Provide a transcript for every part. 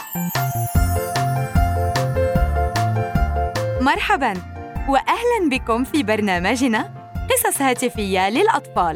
مرحباً وأهلاً بكم في برنامجنا قصص هاتفية للأطفال.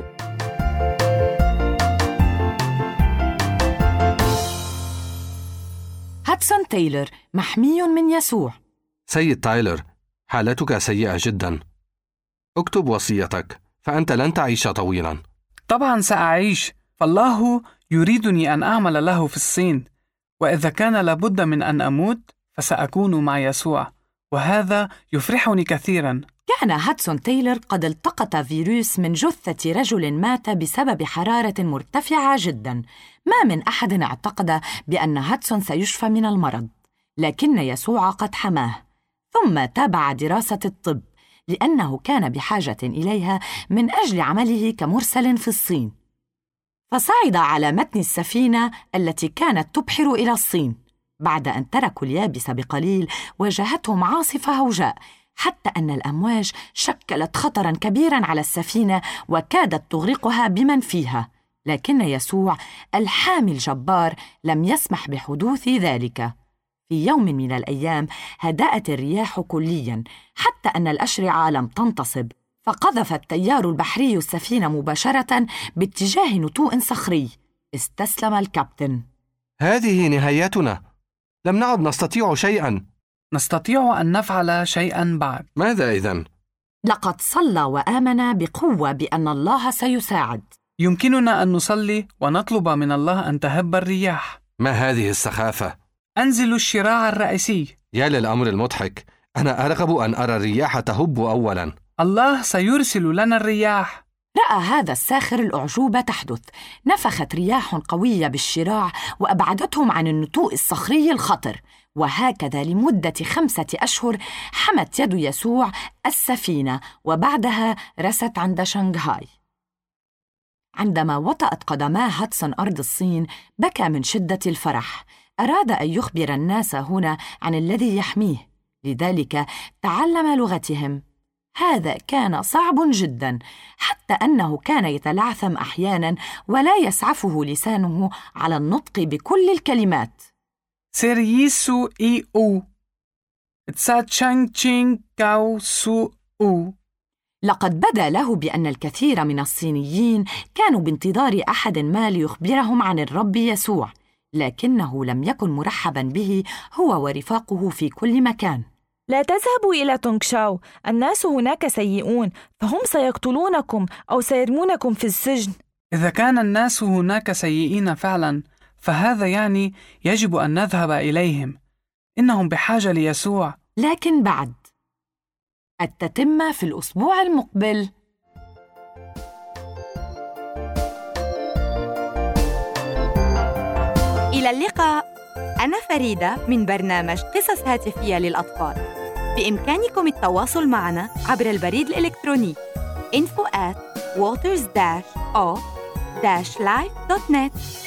هاتسون تايلر محمي من يسوع. سيد تايلر، حالتك سيئة جدا. اكتب وصيتك، فأنت لن تعيش طويلا. طبعا سأعيش، فالله يريدني أن أعمل له في الصين، وإذا كان لابد من أن أموت فسأكون مع يسوع، وهذا يفرحني كثيرا. كان هاتسون تايلر قد التقط فيروس من جثة رجل مات بسبب حرارة مرتفعة جدا. ما من أحد اعتقد بأن هاتسون سيشفى من المرض، لكن يسوع قد حماه. ثم تابع دراسة الطب لأنه كان بحاجة إليها من أجل عمله كمرسل في الصين. فصعد على متن السفينة التي كانت تبحر إلى الصين. بعد أن تركوا اليابس بقليل واجهتهم عاصفة هوجاء، حتى أن الأمواج شكلت خطراً كبيراً على السفينة وكادت تغرقها بمن فيها. لكن يسوع الحامي الجبار لم يسمح بحدوث ذلك. في يوم من الأيام هدأت الرياح كلياً حتى أن الأشرعة لم تنتصب، فقذف التيار البحري السفينة مباشرة باتجاه نتوء صخري. استسلم الكابتن. هذه نهايتنا، لم نعد نستطيع شيئا. نستطيع أن نفعل شيئا بعد. ماذا إذن؟ لقد صلى وآمن بقوة بأن الله سيساعد. يمكننا أن نصلي ونطلب من الله أن تهب الرياح. ما هذه السخافة؟ أنزل الشراع الرئيسي. يا للأمر المضحك، أنا أرغب أن أرى الرياح تهب أولا. الله سيرسل لنا الرياح. رأى هذا الساخر الأعجوبة تحدث. نفخت رياح قوية بالشراع وأبعدتهم عن النتوء الصخري الخطر، وهكذا لمدة 5 أشهر حمت يد يسوع السفينة، وبعدها رست عند شنغهاي. عندما وطأت قدما هاتسون أرض الصين بكى من شدة الفرح. أراد أن يخبر الناس هنا عن الذي يحميه، لذلك تعلم لغتهم. هذا كان صعب جدا، حتى أنه كان يتلعثم أحيانا ولا يسعفه لسانه على النطق بكل الكلمات. سيريسو إي أو تسا تشانغ تشينغ كاو سو أو. لقد بدا له بأن الكثير من الصينيين كانوا بانتظار أحد ما ليخبرهم عن الرب يسوع، لكنه لم يكن مرحبا به هو ورفاقه في كل مكان. لا تذهبوا إلى تونغشاو، الناس هناك سيئون، فهم سيقتلونكم أو سيرمونكم في السجن. إذا كان الناس هناك سيئين فعلا، فهذا يعني يجب أن نذهب إليهم. إنهم بحاجة ليسوع. لكن بعد التتمة في الأسبوع المقبل. إلى اللقاء. أنا فريدة من برنامج قصص هاتفية للأطفال. بإمكانكم التواصل معنا عبر البريد الإلكتروني info@waters-of-life.net.